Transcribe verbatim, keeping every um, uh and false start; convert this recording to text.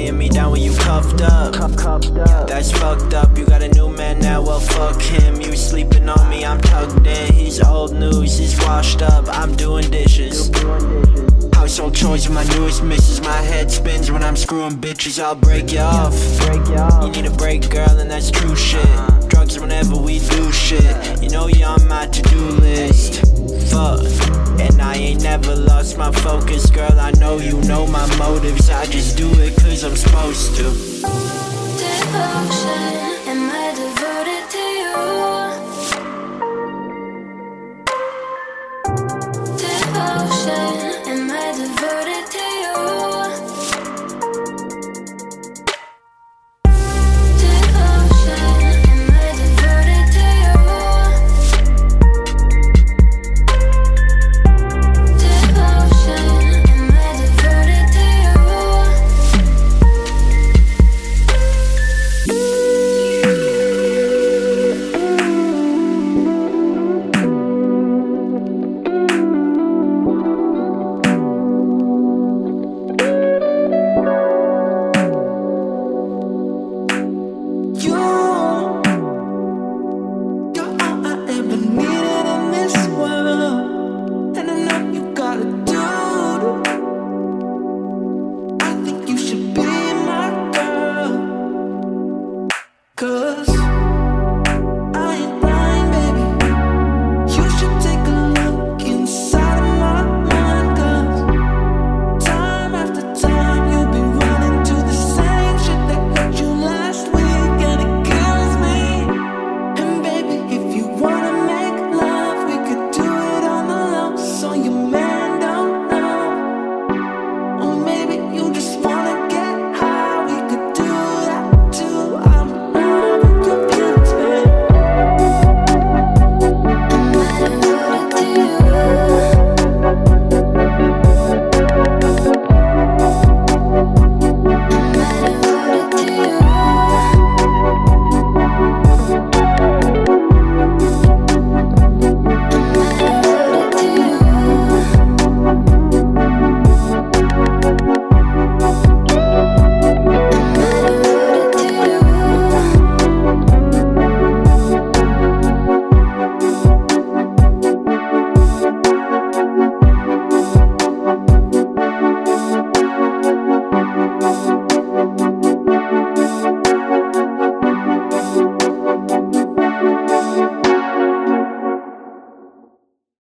laying me down when you cuffed up. That's fucked up, you got a new man now, well fuck him. You sleeping on me, I'm tucked in. He's old news, he's washed up, I'm doing dishes. Household chores with my newest missus. My head spins when I'm screwing bitches, I'll break you off. You need a break, girl, and that's true shit. Drugs whenever we do shit. You know you're on my to-do list. Fuck, and I ain't never lost my focus. Girl, I know you know my motives. I just do it cause I'm supposed to.